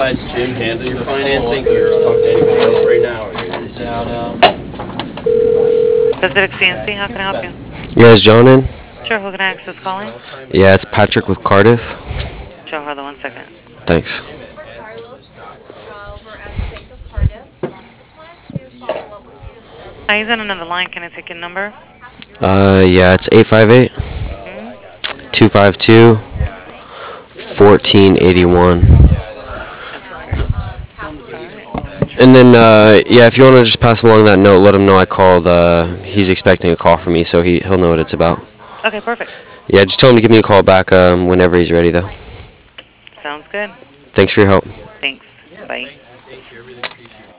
besides Jim handle your financing? Can you talk to anybody else right now? Pacific CNC, how can I help you? Yeah, is John in? Sure, who can I access calling? Yeah, it's Patrick with Cardiff. Sure, hold on 1 second. Thanks. He's on another line. Can I take your number? Yeah, it's 858 Hmm? 252 1481. Okay. All right. And then, yeah, if you want to just pass along that note, let him know I called. He's expecting a call from me, so he'll know what it's about. Okay, perfect. Yeah, just tell him to give me a call back whenever he's ready, though. Sounds good. Thanks for your help. Thanks. Bye.